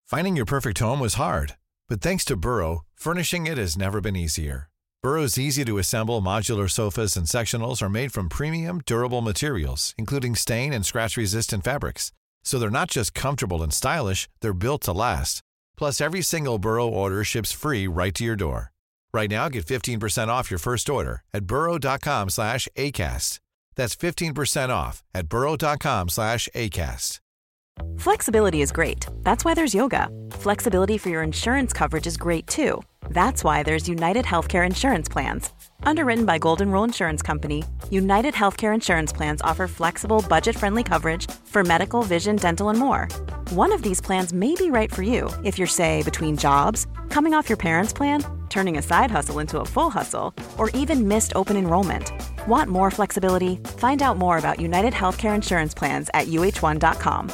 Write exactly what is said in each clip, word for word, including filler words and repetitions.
Finding your perfect home was hard, but thanks to Burrow, furnishing it has never been easier. Burrow's easy-to-assemble modular sofas and sectionals are made from premium, durable materials, including stain and scratch-resistant fabrics. So they're not just comfortable and stylish, they're built to last. Plus, every single Burrow order ships free right to your door. Right now, get fifteen percent off your first order at burrow.com slash ACAST. That's fifteen percent off at burrow.com slash ACAST. Flexibility is great. That's why there's yoga. Flexibility for your insurance coverage is great too. That's why there's United Healthcare Insurance Plans. Underwritten by Golden Rule Insurance Company, United Healthcare Insurance Plans offer flexible, budget-friendly coverage for medical, vision, dental, and more. One of these plans may be right for you if you're, say, between jobs, coming off your parents' plan, turning a side hustle into a full hustle, or even missed open enrollment. Want more flexibility? Find out more about United Healthcare Insurance Plans at U H one dot com.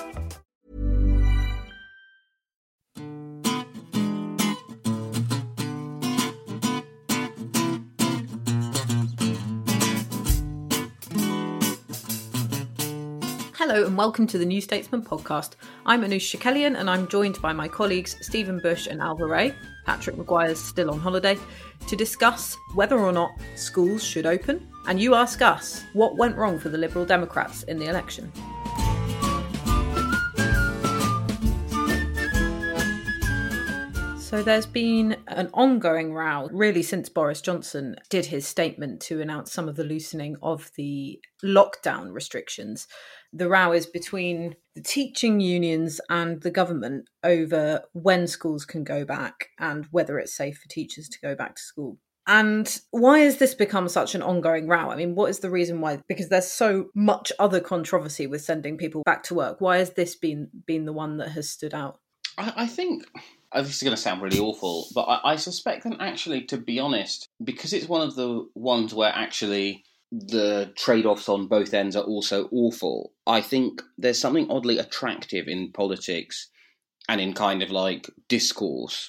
Hello and welcome to the New Statesman podcast. I'm Anoosh Chakelian and I'm joined by my colleagues Stephen Bush and Alva Ray. Patrick Maguire's still on holiday, to discuss whether or not schools should open. And you ask us, what went wrong for the Liberal Democrats in the election? So there's been an ongoing row, really, since Boris Johnson did his statement to announce some of the loosening of the lockdown restrictions. The row is between the teaching unions and the government over when schools can go back and whether it's safe for teachers to go back to school. And why has this become such an ongoing row? I mean, what is the reason why? Because there's so much other controversy with sending people back to work. Why has this been, been the one that has stood out? I, I think... This is going to sound really awful, but I, I suspect that actually, to be honest, because it's one of the ones where actually the trade-offs on both ends are also awful, I think there's something oddly attractive in politics and in kind of like discourse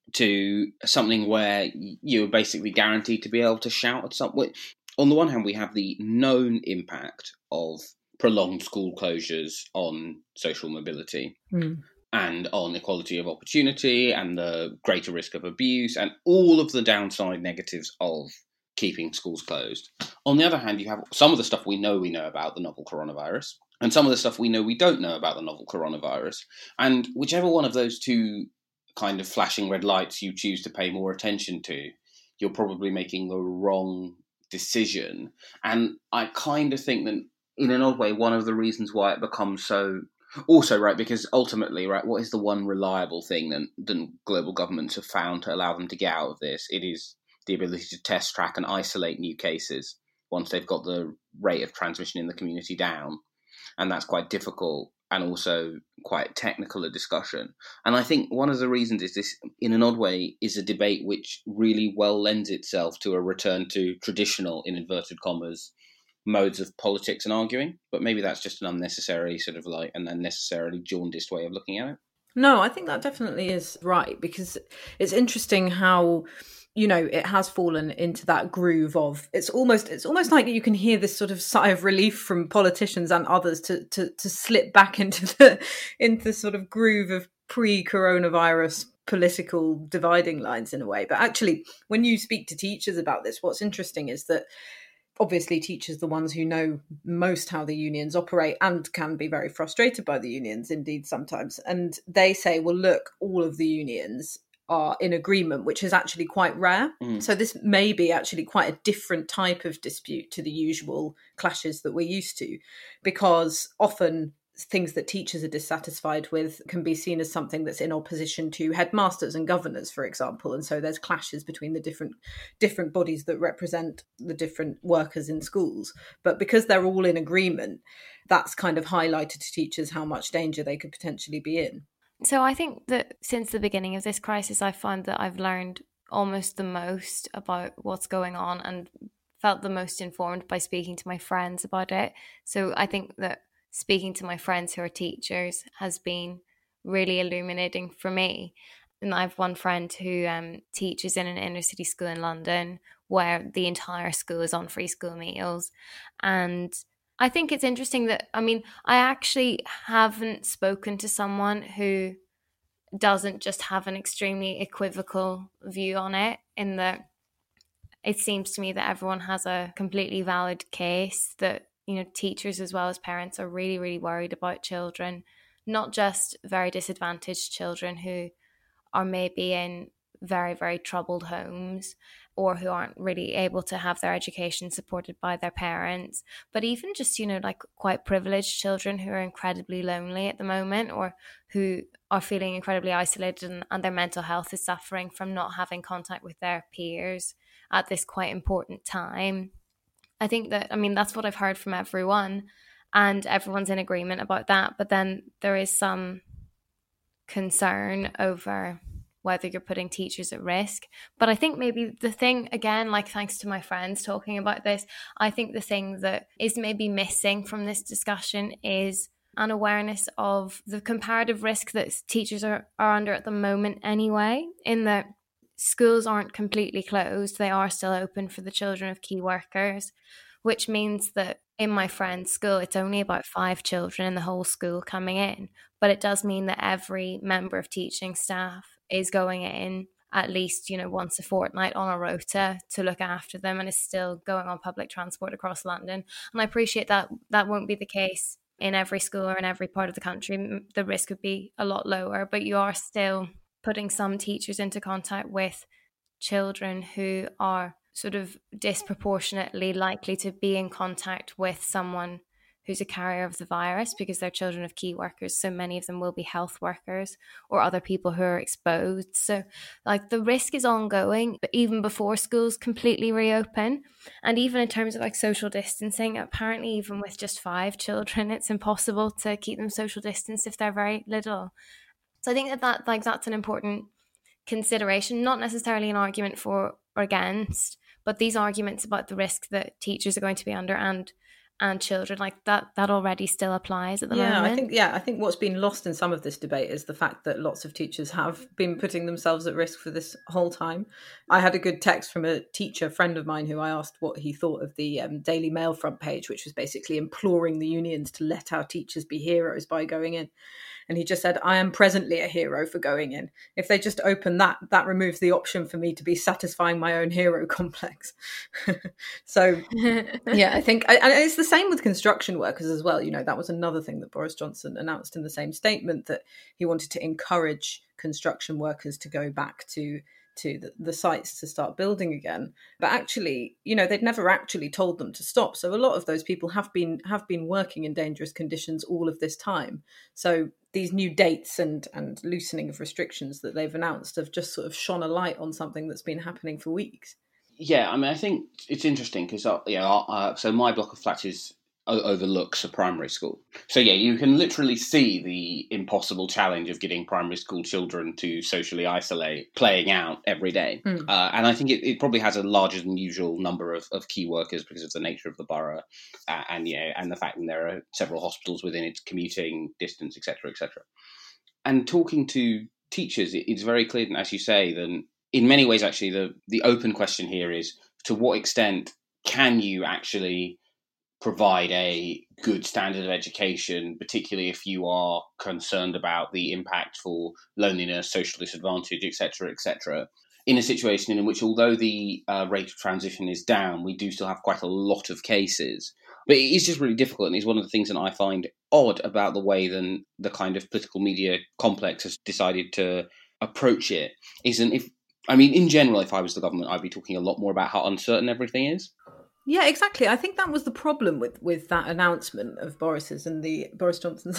to something where you're basically guaranteed to be able to shout at something. On the one hand, we have the known impact of prolonged school closures on social mobility. Mm. And on equality of opportunity and the greater risk of abuse and all of the downside negatives of keeping schools closed. On the other hand, you have some of the stuff we know we know about the novel coronavirus and some of the stuff we know we don't know about the novel coronavirus. And whichever one of those two kind of flashing red lights you choose to pay more attention to, you're probably making the wrong decision. And I kind of think that in an odd way, one of the reasons why it becomes so... Also, right, because ultimately, right, what is the one reliable thing that, that global governments have found to allow them to get out of this? It is the ability to test, track and isolate new cases once they've got the rate of transmission in the community down. And that's quite difficult and also quite technical a discussion. And I think one of the reasons is this, in an odd way, is a debate which really well lends itself to a return to traditional, in inverted commas, modes of politics and arguing, but maybe that's just an unnecessary sort of like an unnecessarily jaundiced way of looking at it. No, I think that definitely is right, because it's interesting how, you know, it has fallen into that groove of it's almost it's almost like you can hear this sort of sigh of relief from politicians and others to to to slip back into the into the sort of groove of pre-coronavirus political dividing lines in a way. But actually, when you speak to teachers about this, what's interesting is that obviously teachers, the ones who know most how the unions operate and can be very frustrated by the unions, indeed sometimes. And they say, well, look, all of the unions are in agreement, which is actually quite rare. Mm. So this may be actually quite a different type of dispute to the usual clashes that we're used to, because often things that teachers are dissatisfied with can be seen as something that's in opposition to headmasters and governors, for example. And so there's clashes between the different different bodies that represent the different workers in schools. But because they're all in agreement, that's kind of highlighted to teachers how much danger they could potentially be in. So I think that since the beginning of this crisis, I find that I've learned almost the most about what's going on and felt the most informed by speaking to my friends about it. So I think that speaking to my friends who are teachers has been really illuminating for me. And I have one friend who um, teaches in an inner city school in London where the entire school is on free school meals. And I think it's interesting that, I mean, I actually haven't spoken to someone who doesn't just have an extremely equivocal view on it, in that it seems to me that everyone has a completely valid case that, you know, teachers as well as parents are really, really worried about children, not just very disadvantaged children who are maybe in very, very troubled homes or who aren't really able to have their education supported by their parents, but even just, you know, like quite privileged children who are incredibly lonely at the moment, or who are feeling incredibly isolated, and, and their mental health is suffering from not having contact with their peers at this quite important time. I think that, I mean, that's what I've heard from everyone, and everyone's in agreement about that. But then there is some concern over whether you're putting teachers at risk. But I think maybe the thing, again, like thanks to my friends talking about this, I think the thing that is maybe missing from this discussion is an awareness of the comparative risk that teachers are, are under at the moment anyway, in that schools aren't completely closed. They are still open for the children of key workers, which means that in my friend's school, it's only about five children in the whole school coming in. But it does mean that every member of teaching staff is going in at least, you know, once a fortnight on a rota to look after them, and is still going on public transport across London. And I appreciate that that won't be the case in every school or in every part of the country. The risk would be a lot lower, but you are still putting some teachers into contact with children who are sort of disproportionately likely to be in contact with someone who's a carrier of the virus, because they're children of key workers. So many of them will be health workers or other people who are exposed. So like the risk is ongoing, but even before schools completely reopen. And even in terms of like social distancing, apparently even with just five children, it's impossible to keep them social distanced if they're very little. So I think that, that like that's an important consideration, not necessarily an argument for or against, but these arguments about the risk that teachers are going to be under and and children, like that that already still applies at the yeah, moment. I think yeah, I think what's been lost in some of this debate is the fact that lots of teachers have been putting themselves at risk for this whole time. I had a good text from a teacher friend of mine who I asked what he thought of the um, Daily Mail front page, which was basically imploring the unions to let our teachers be heroes by going in. And he just said, I am presently a hero for going in. If they just open that, that removes the option for me to be satisfying my own hero complex. So, yeah, I think, and it's the same with construction workers as well. You know, that was another thing that Boris Johnson announced in the same statement, that he wanted to encourage construction workers to go back to to the, the sites to start building again. But actually, you know, they'd never actually told them to stop. So a lot of those people have been have been working in dangerous conditions all of this time. So these new dates and and loosening of restrictions that they've announced have just sort of shone a light on something that's been happening for weeks. Yeah, I mean, I think it's interesting because, uh, yeah, uh, so my block of flats is overlooks a primary school. So yeah, you can literally see the impossible challenge of getting primary school children to socially isolate playing out every day. Mm. Uh, and I think it, it probably has a larger than usual number of, of key workers because of the nature of the borough, uh, and you know, and the fact that there are several hospitals within its commuting distance, et cetera, et cetera. And talking to teachers, it, it's very clear, and as you say, then in many ways, actually, the the open question here is to what extent can you actually provide a good standard of education, particularly if you are concerned about the impact for loneliness, social disadvantage, et cetera, et cetera, in a situation in which, although the uh, rate of transition is down, we do still have quite a lot of cases. But it is just really difficult, and it's one of the things that I find odd about the way that the kind of political media complex has decided to approach it. Isn't if I mean, in general, if I was the government, I'd be talking a lot more about how uncertain everything is. Yeah, exactly. I think that was the problem with, with that announcement of Boris's and the Boris Johnson's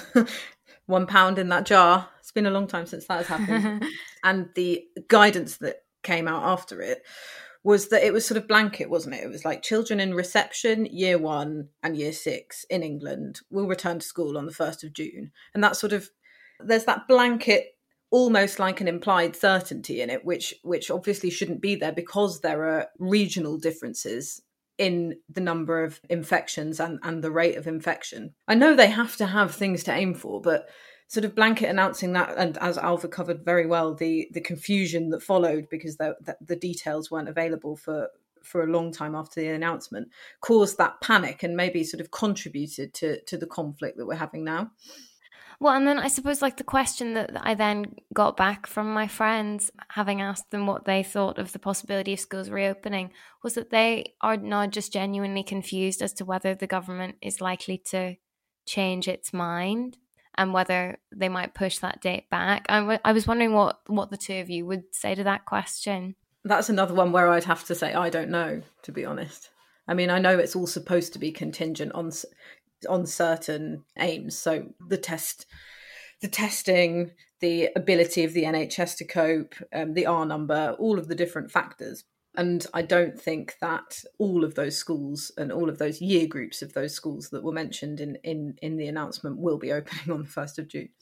one pound in that jar. It's been a long time since that has happened. And the guidance that came out after it was that it was sort of blanket, wasn't it? It was like children in reception, year one and year six in England will return to school on the first of June. And that sort of, there's that blanket, almost like an implied certainty in it, which which obviously shouldn't be there because there are regional differences in the number of infections and, and the rate of infection. I know they have to have things to aim for, but sort of blanket announcing that, and as Alva covered very well, the the confusion that followed because the, the, the details weren't available for, for a long time after the announcement, caused that panic and maybe sort of contributed to, to the conflict that we're having now. Well, and then I suppose like the question that I then got back from my friends, having asked them what they thought of the possibility of schools reopening, was that they are now just genuinely confused as to whether the government is likely to change its mind and whether they might push that date back. I, w- I was wondering what, what the two of you would say to that question. That's another one where I'd have to say, I don't know, to be honest. I mean, I know it's all supposed to be contingent on on certain aims. So the test, the testing, the ability of the N H S to cope, um, the R number, all of the different factors. And I don't think that all of those schools and all of those year groups of those schools that were mentioned in, in, in the announcement will be opening on the first of June.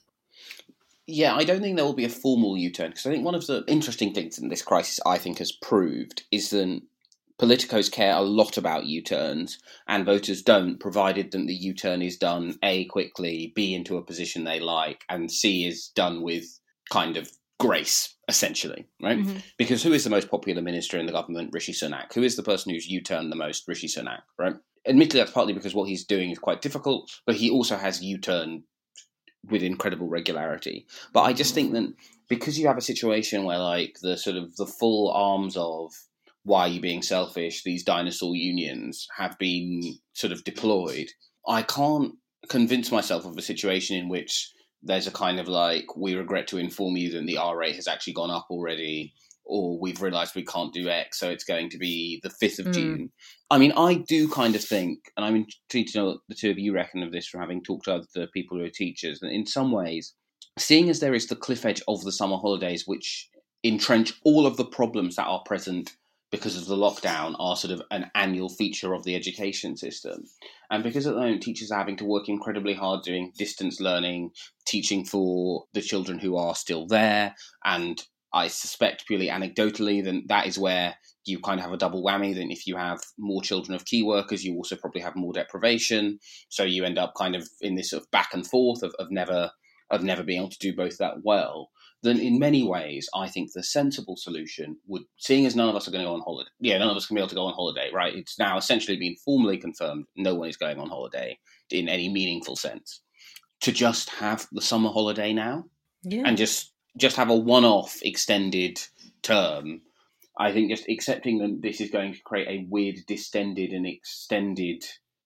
Yeah, I don't think there will be a formal U-turn, because I think one of the interesting things in this crisis, I think, has proved is that politicos care a lot about U-turns and voters don't, provided that the U-turn is done A, quickly, B, into a position they like, and C, is done with kind of grace, essentially, right? Mm-hmm. Because who is the most popular minister in the government? Rishi Sunak. Who is the person who's U-turned the most? Rishi Sunak, right? Admittedly, that's partly because what he's doing is quite difficult, but he also has U-turned with incredible regularity. But I just think that because you have a situation where, like, the sort of the full arms of why are you being selfish, these dinosaur unions have been sort of deployed, I can't convince myself of a situation in which there's a kind of like, we regret to inform you that the R rate has actually gone up already, or we've realised we can't do X, so it's going to be the fifth of mm. June. I mean, I do kind of think, and I'm intrigued to know what the two of you reckon of this from having talked to other people who are teachers, that in some ways, seeing as there is the cliff edge of the summer holidays, which entrench all of the problems that are present because of the lockdown, are sort of an annual feature of the education system. And because at the moment teachers are having to work incredibly hard doing distance learning, teaching for the children who are still there, and I suspect purely anecdotally that that is where you kind of have a double whammy. Then if you have more children of key workers, you also probably have more deprivation. So you end up kind of in this sort of back and forth of, of never of never being able to do both that well. Then in many ways, I think the sensible solution would, seeing as none of us are going to go on holiday, yeah, none of us can be able to go on holiday, right? It's now essentially been formally confirmed no one is going on holiday in any meaningful sense. To just have the summer holiday now yeah. and just just have a one-off extended term. I think just accepting that this is going to create a weird, distended and extended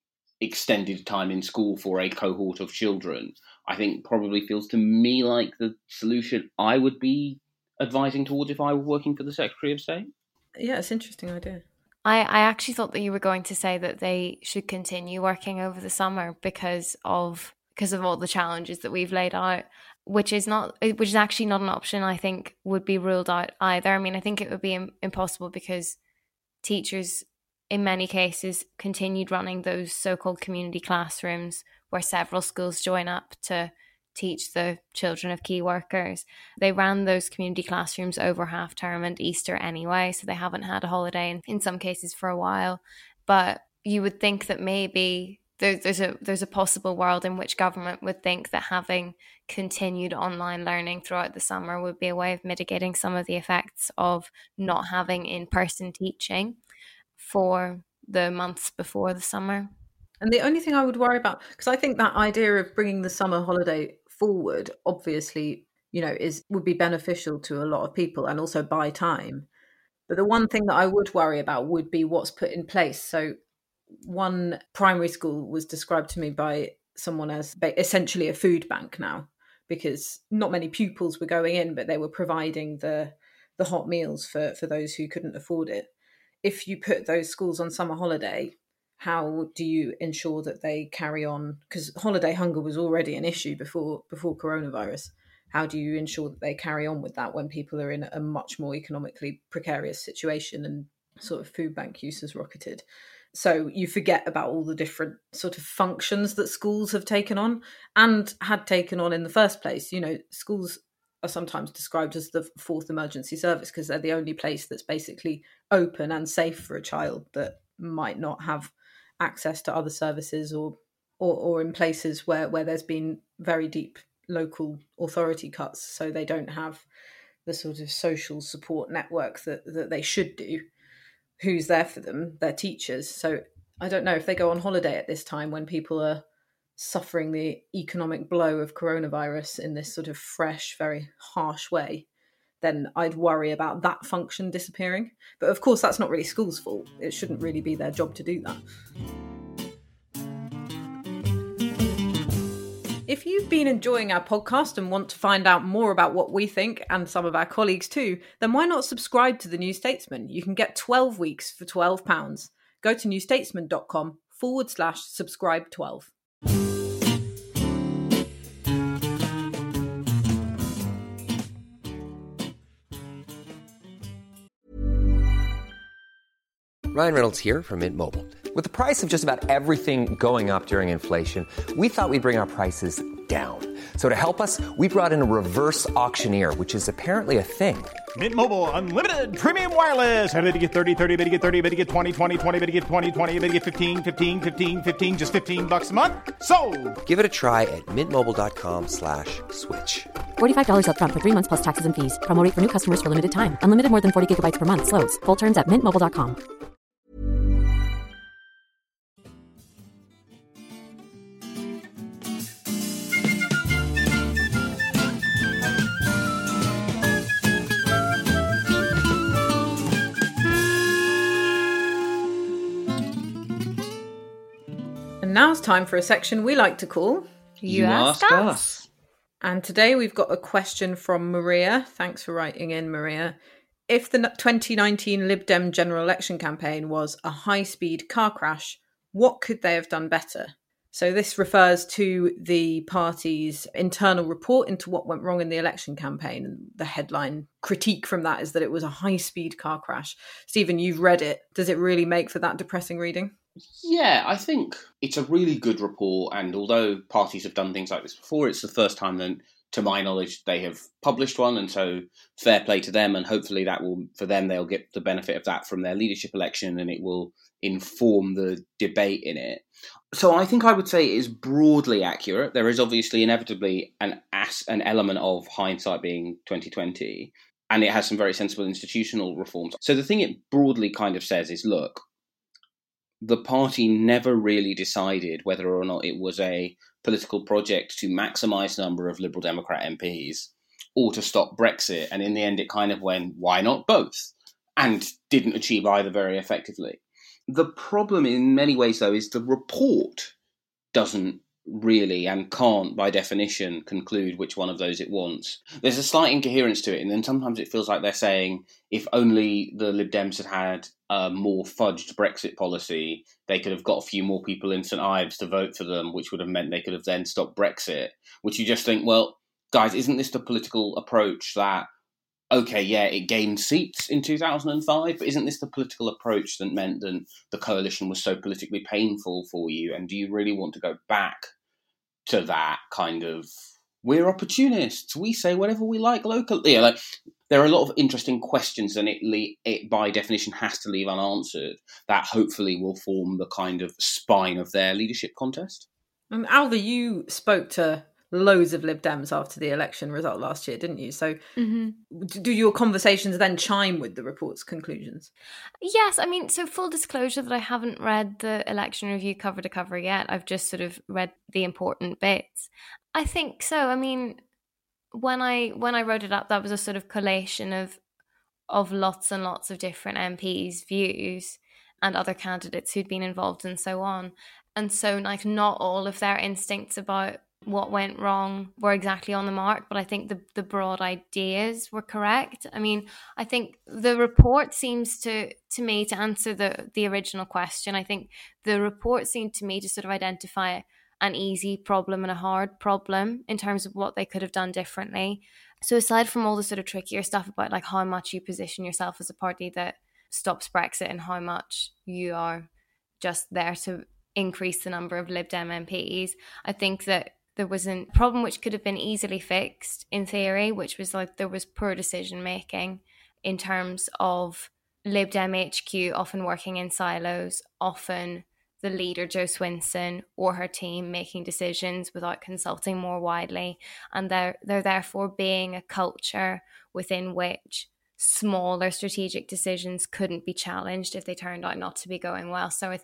extended time in school for a cohort of children, I think probably feels to me like the solution I would be advising towards if I were working for the Secretary of State. Yeah, it's an interesting idea. I, I actually thought that you were going to say that they should continue working over the summer because of because of all the challenges that we've laid out, which is not which is actually not an option I think would be ruled out either. I mean, I think it would be im- impossible because teachers in many cases continued running those so-called community classrooms where several schools join up to teach the children of key workers. They ran those community classrooms over half term and Easter anyway, so they haven't had a holiday in, in some cases for a while. But you would think that maybe there, there's a there's a possible world in which government would think that having continued online learning throughout the summer would be a way of mitigating some of the effects of not having in-person teaching for the months before the summer. And the only thing I would worry about, because I think that idea of bringing the summer holiday forward, obviously, you know, is would be beneficial to a lot of people and also buy time. But the one thing that I would worry about would be what's put in place. So one primary school was described to me by someone as essentially a food bank now, because not many pupils were going in, but they were providing the the hot meals for, for those who couldn't afford it. If you put those schools on summer holiday, how do you ensure that they carry on? Because holiday hunger was already an issue before before coronavirus. How do you ensure that they carry on with that when people are in a much more economically precarious situation and sort of food bank use has rocketed? So you forget about all the different sort of functions that schools have taken on and had taken on in the first place. You know, schools are sometimes described as the fourth emergency service because they're the only place that's basically open and safe for a child that might not have access to other services or or, or in places where, where there's been very deep local authority cuts, so they don't have the sort of social support network that, that they should do. Who's there for them? Their teachers. So I don't know if they go on holiday at this time when people are suffering the economic blow of coronavirus in this sort of fresh, very harsh way, then I'd worry about that function disappearing. But of course, that's not really schools' fault. It shouldn't really be their job to do that. If you've been enjoying our podcast and want to find out more about what we think, and some of our colleagues too, then why not subscribe to The New Statesman? You can get twelve weeks for twelve pounds. Go to newstatesman.com forward slash subscribe 12. Ryan Reynolds here from Mint Mobile. With the price of just about everything going up during inflation, we thought we'd bring our prices down. So to help us, we brought in a reverse auctioneer, which is apparently a thing. Mint Mobile Unlimited Premium Wireless. How to get thirty, thirty, how to get thirty, how to get twenty, twenty, twenty, how to get twenty, twenty, how to get fifteen, fifteen, fifteen, fifteen, just fifteen bucks a month? Sold! Give it a try at mintmobile.com slash switch. forty-five dollars up front for three months plus taxes and fees. Promo rate for new customers for limited time. Unlimited more than forty gigabytes per month. Slows full terms at mint mobile dot com. And now it's time for a section we like to call You, you Ask, ask us. us. And today we've got a question from Maria. Thanks for writing in, Maria. If the twenty nineteen Lib Dem general election campaign was a high-speed car crash, what could they have done better? So this refers to the party's internal report into what went wrong in the election campaign. And the headline critique from that is that it was a high-speed car crash. Stephen, you've read it. Does it really make for that depressing reading? Yeah, I think it's a really good report. And although parties have done things like this before, it's the first time that, to my knowledge, they have published one. And so fair play to them. And hopefully that will, for them, they'll get the benefit of that from their leadership election and it will inform the debate in it. So I think I would say it is broadly accurate. There is obviously inevitably an as, an element of hindsight being twenty twenty, and it has some very sensible institutional reforms. So the thing it broadly kind of says is, look, the party never really decided whether or not it was a political project to maximise the number of Liberal Democrat M Ps or to stop Brexit. And in the end, it kind of went, why not both? And didn't achieve either very effectively. The problem in many ways, though, is the report doesn't really and can't, by definition, conclude which one of those it wants. There's a slight incoherence to it, and then sometimes it feels like they're saying if only the Lib Dems had had a more fudged Brexit policy, they could have got a few more people in St Ives to vote for them, which would have meant they could have then stopped Brexit, which you just think, well, guys, isn't this the political approach that, okay, yeah, it gained seats in two thousand five, but isn't this the political approach that meant that the coalition was so politically painful for you? And do you really want to go back to that kind of, we're opportunists, we say whatever we like locally? Yeah, like, there are a lot of interesting questions, and it, it by definition has to leave unanswered, that hopefully will form the kind of spine of their leadership contest. And Alva, you spoke to loads of Lib Dems after the election result last year, didn't you? So mm-hmm. do your conversations then chime with the report's conclusions? Yes, I mean, so full disclosure that I haven't read the election review cover to cover yet. I've just sort of read the important bits. I think so. I mean, when I when I wrote it up, that was a sort of collation of of lots and lots of different M Ps' views and other candidates who'd been involved and so on. And so, like, not all of their instincts about what went wrong were exactly on the mark, but I think the, the broad ideas were correct. I mean, I think the report seems to, to me, to answer the, the original question, I think the report seemed to me to sort of identify an easy problem and a hard problem in terms of what they could have done differently. So aside from all the sort of trickier stuff about like how much you position yourself as a party that stops Brexit and how much you are just there to increase the number of Lib Dem M Ps, I think that there was a problem which could have been easily fixed in theory, which was like there was poor decision making in terms of Lib Dem H Q often working in silos, often the leader Jo Swinson or her team making decisions without consulting more widely, and there there therefore being a culture within which smaller strategic decisions couldn't be challenged if they turned out not to be going well. So I think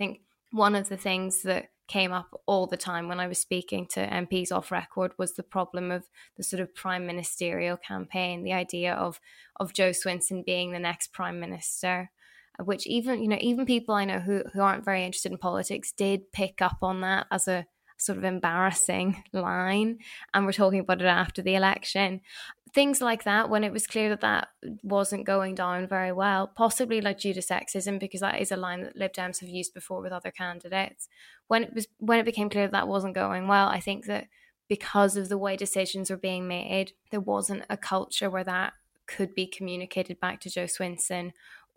one of the things that came up all the time when I was speaking to M Ps off record was the problem of the sort of prime ministerial campaign, the idea of of Jo Swinson being the next prime minister, which even, you know, even people I know who, who aren't very interested in politics did pick up on that as a sort of embarrassing line, and we're talking about it after the election. Things like that, when it was clear that that wasn't going down very well, possibly like due to sexism, because that is a line that Lib Dems have used before with other candidates. When it was when it became clear that that wasn't going well, I think that because of the way decisions were being made, there wasn't a culture where that could be communicated back to Jo Swinson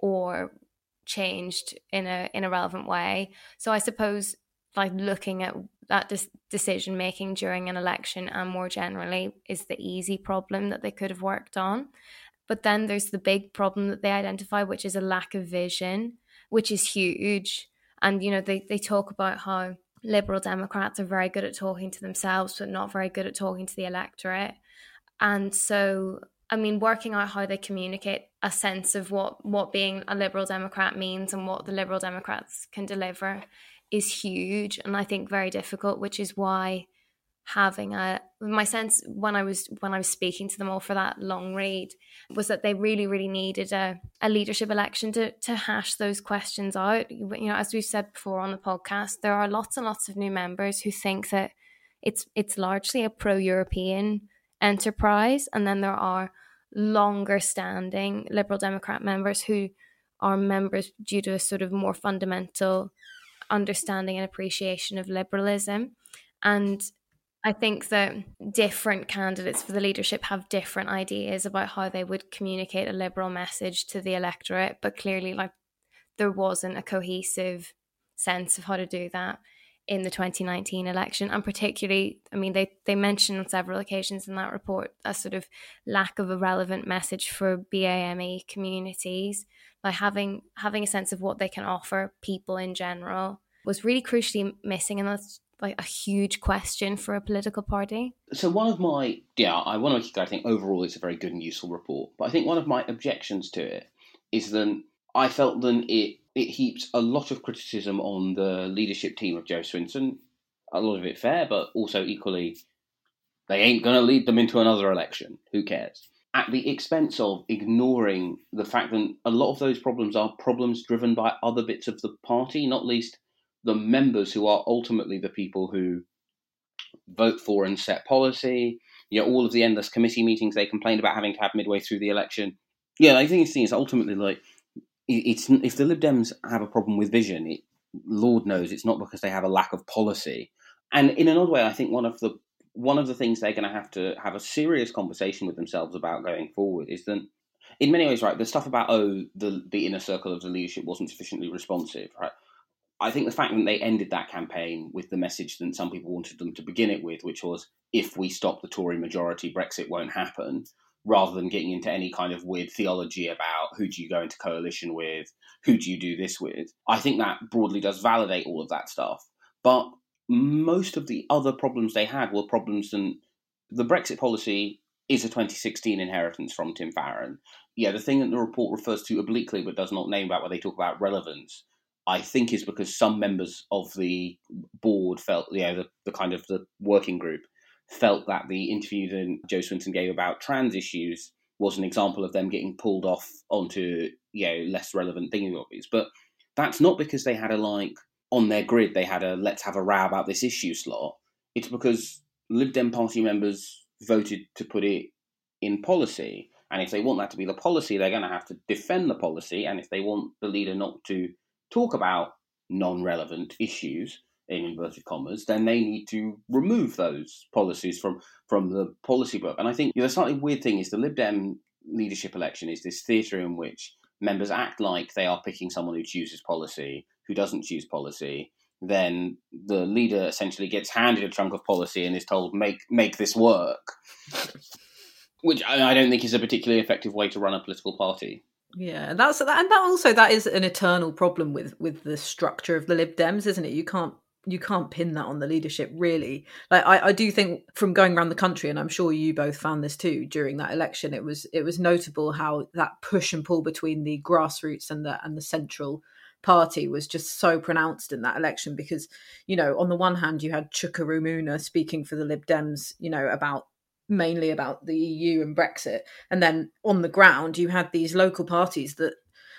or changed in a in a relevant way. So I suppose, like, looking at that dis- decision making during an election and more generally is the easy problem that they could have worked on. But then there's the big problem that they identify, which is a lack of vision, which is huge. And, you know, they, they talk about how Liberal Democrats are very good at talking to themselves, but not very good at talking to the electorate. And so, I mean, working out how they communicate a sense of what, what being a Liberal Democrat means and what the Liberal Democrats can deliver is huge, and I think very difficult, which is why having a my sense when I was when I was speaking to them all for that long read was that they really really needed a, a leadership election to to hash those questions out. You know, as we've said before on the podcast, there are lots and lots of new members who think that it's it's largely a pro-European enterprise, and then there are longer standing Liberal Democrat members who are members due to a sort of more fundamental understanding and appreciation of liberalism. And I think that different candidates for the leadership have different ideas about how they would communicate a liberal message to the electorate, but clearly, like, there wasn't a cohesive sense of how to do that in the twenty nineteen election. And particularly, I mean, they, they mentioned on several occasions in that report a sort of lack of a relevant message for B A M E communities. By having having a sense of what they can offer people in general was really crucially missing, and that's like a huge question for a political party. So one of my, yeah, I want to, I think overall it's a very good and useful report, but I think one of my objections to it is that I felt that it, it heaps a lot of criticism on the leadership team of Jo Swinson, a lot of it fair, but also equally, they ain't going to lead them into another election, who cares? At the expense of ignoring the fact that a lot of those problems are problems driven by other bits of the party, not least the members who are ultimately the people who vote for and set policy. You know, all of the endless committee meetings they complained about having to have midway through the election. Yeah, I think it's ultimately like, it's if the Lib Dems have a problem with vision, it, Lord knows it's not because they have a lack of policy. And in an odd way, I think one of the one of the things they're going to have to have a serious conversation with themselves about going forward is that, in many ways, right, the stuff about, oh, the, the inner circle of the leadership wasn't sufficiently responsive, right? I think the fact that they ended that campaign with the message that some people wanted them to begin it with, which was, if we stop the Tory majority, Brexit won't happen, rather than getting into any kind of weird theology about who do you go into coalition with, who do you do this with, I think that broadly does validate all of that stuff. But most of the other problems they had were problems that the Brexit policy is a twenty sixteen inheritance from Tim Farron. Yeah, the thing that the report refers to obliquely but does not name about where they talk about relevance, I think is because some members of the board felt, you know, the, the kind of the working group felt that the interview that Jo Swinson gave about trans issues was an example of them getting pulled off onto, you know, less relevant thingamabobbies. But that's not because they had a, like, on their grid, they had a let's have a row about this issue slot. It's because Lib Dem party members voted to put it in policy. And if they want that to be the policy, they're going to have to defend the policy. And if they want the leader not to talk about non-relevant issues, in inverted commas, then they need to remove those policies from, from the policy book. And I think, you know, the slightly weird thing is the Lib Dem leadership election is this theatre in which members act like they are picking someone who chooses policy, who doesn't choose policy. Then the leader essentially gets handed a chunk of policy and is told, make make this work. Which I don't think is a particularly effective way to run a political party. Yeah, that's and that also that is an eternal problem with with the structure of the Lib Dems, isn't it? You can't you can't pin that on the leadership, really. Like I, I do think from going around the country, and I'm sure you both found this too during that election, it was it was notable how that push and pull between the grassroots and the and the central party was just so pronounced in that election because, you know, on the one hand, you had Chuka Umunna speaking for the Lib Dems, you know, about mainly about the E U and Brexit. And then on the ground, you had these local parties that,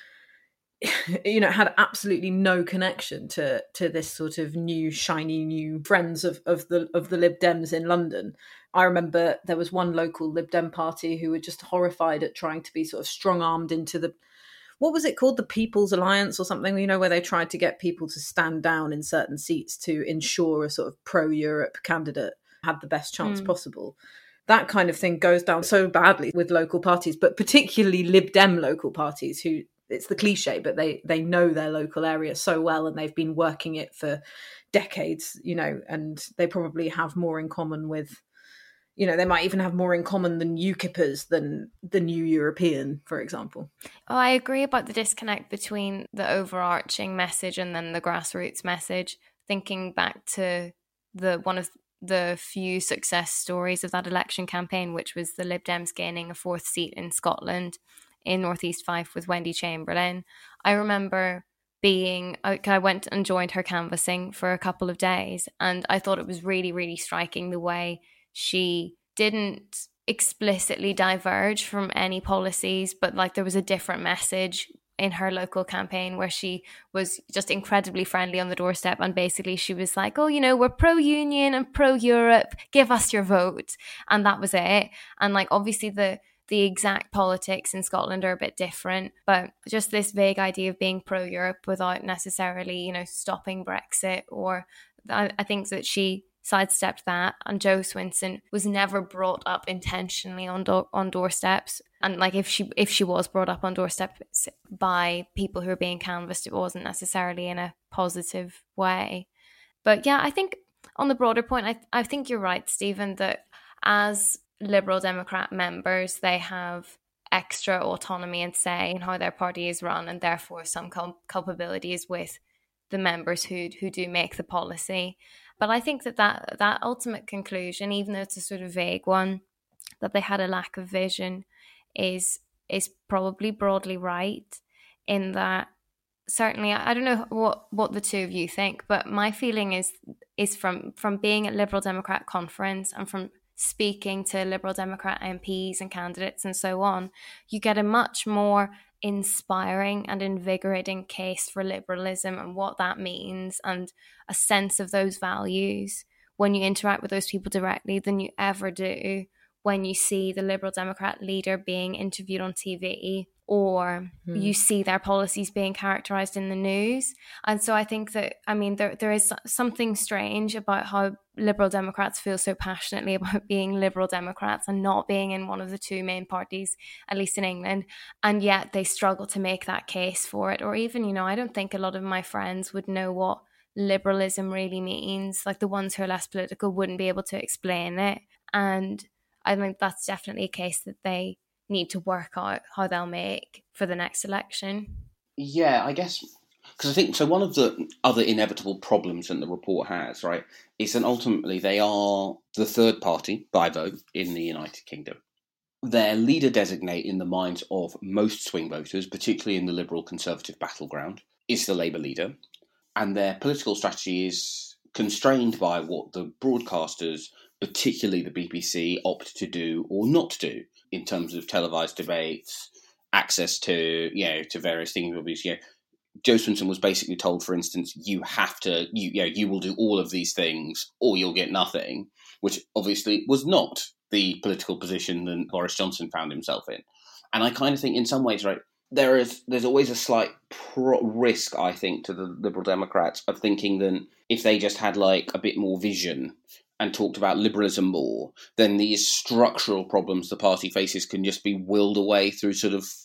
you know, had absolutely no connection to to this sort of new, shiny new friends of, of the of the Lib Dems in London. I remember there was one local Lib Dem party who were just horrified at trying to be sort of strong-armed into the, what was it called? The People's Alliance or something, you know, where they tried to get people to stand down in certain seats to ensure a sort of pro-Europe candidate had the best chance mm. possible. That kind of thing goes down so badly with local parties, but particularly Lib Dem local parties who, it's the cliche, but they, they know their local area so well and they've been working it for decades, you know, and they probably have more in common with, you know, they might even have more in common than UKIPers than the New European, for example. Oh, I agree about the disconnect between the overarching message and then the grassroots message. Thinking back to the one of the few success stories of that election campaign, which was the Lib Dems gaining a fourth seat in Scotland in North East Fife with Wendy Chamberlain. I remember being, I went and joined her canvassing for a couple of days, and I thought it was really, really striking the way she didn't explicitly diverge from any policies, but like there was a different message in her local campaign where she was just incredibly friendly on the doorstep, and basically she was like, oh, you know, we're pro-union and pro-Europe, give us your vote. And that was it. And like obviously the the exact politics in Scotland are a bit different, but just this vague idea of being pro-Europe without necessarily, you know, stopping Brexit, or I, I think that she sidestepped that. And Jo Swinson was never brought up intentionally on do- on doorsteps, and like if she if she was brought up on doorsteps by people who are being canvassed, it wasn't necessarily in a positive way. But yeah, I think on the broader point, I I think you're right, Stephen, that as Liberal Democrat members, they have extra autonomy and say in how their party is run, and therefore some cul- culpabilities with the members who who do make the policy. But I think that, that that ultimate conclusion, even though it's a sort of vague one, that they had a lack of vision, is is probably broadly right, in that certainly, I don't know what, what the two of you think, but my feeling is is from, from being at Liberal Democrat conference and from speaking to Liberal Democrat M Ps and candidates and so on, you get a much more inspiring and invigorating case for liberalism and what that means, and a sense of those values when you interact with those people directly than you ever do when you see the Liberal Democrat leader being interviewed on T V, or mm. you see their policies being characterised in the news. And so I think that, I mean, there there is something strange about how Liberal Democrats feel so passionately about being Liberal Democrats and not being in one of the two main parties, at least in England, and yet they struggle to make that case for it. Or even, you know, I don't think a lot of my friends would know what liberalism really means. Like the ones who are less political wouldn't be able to explain it. And I think that's definitely a case that they need to work out how they'll make for the next election. Yeah, I guess, because I think, so one of the other inevitable problems that the report has, right, is that ultimately they are the third party by vote in the United Kingdom. Their leader designate in the minds of most swing voters, particularly in the Liberal Conservative battleground, is the Labour leader. And their political strategy is constrained by what the broadcasters, particularly the B B C, opt to do or not do in terms of televised debates, access to, you know, to various things. Obviously, you know, Jo Swinson was basically told, for instance, you have to, you, you know, you will do all of these things or you'll get nothing, which obviously was not the political position that Boris Johnson found himself in. And I kind of think in some ways, right, there is, there's always a slight pro- risk, I think, to the Liberal Democrats of thinking that if they just had like a bit more vision and talked about liberalism more, then these structural problems the party faces can just be willed away through sort of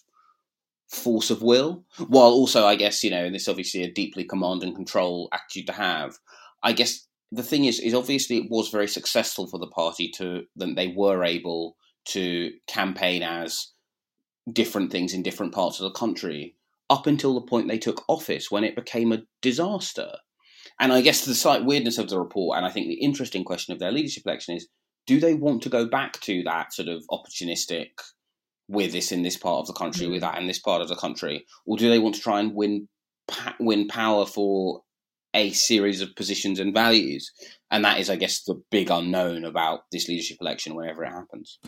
force of will. While also, I guess, you know, and this is obviously a deeply command and control attitude to have. I guess the thing is, is obviously it was very successful for the party to, that they were able to campaign as different things in different parts of the country up until the point they took office, when it became a disaster. And I guess the slight weirdness of the report, and I think the interesting question of their leadership election is, do they want to go back to that sort of opportunistic, with this in this part of the country, mm. with that in this part of the country, or do they want to try and win pa- win power for a series of positions and values. And that is, I guess, the big unknown about this leadership election whenever it happens.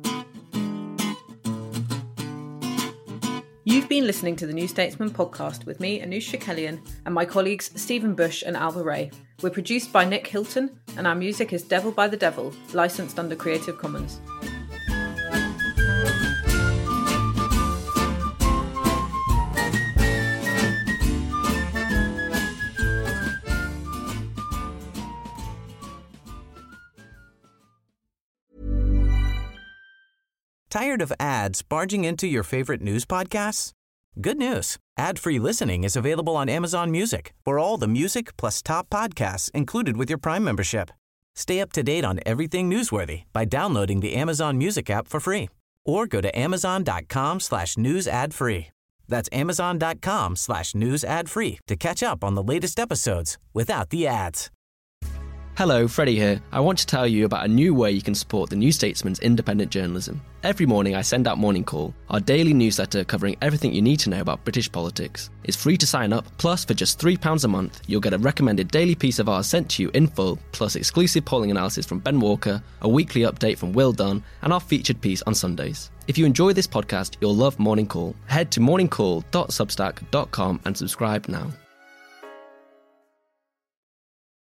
You've been listening to the New Statesman podcast with me, Anoosh Chakelian, and my colleagues Stephen Bush and Alva Ray. We're produced by Nick Hilton, and our music is Devil by the Devil, licensed under Creative Commons. Tired of ads barging into your favorite news podcasts? Good news. Ad-free listening is available on Amazon Music for all the music plus top podcasts included with your Prime membership. Stay up to date on everything newsworthy by downloading the Amazon Music app for free or go to amazon.com slash news ad free. That's amazon.com slash news ad free to catch up on the latest episodes without the ads. Hello, Freddie here. I want to tell you about a new way you can support the New Statesman's independent journalism. Every morning I send out Morning Call, our daily newsletter covering everything you need to know about British politics. It's free to sign up, plus for just three pounds a month, you'll get a recommended daily piece of ours sent to you in full, plus exclusive polling analysis from Ben Walker, a weekly update from Will Dunn, and our featured piece on Sundays. If you enjoy this podcast, you'll love Morning Call. Head to morning call dot substack dot com and subscribe now.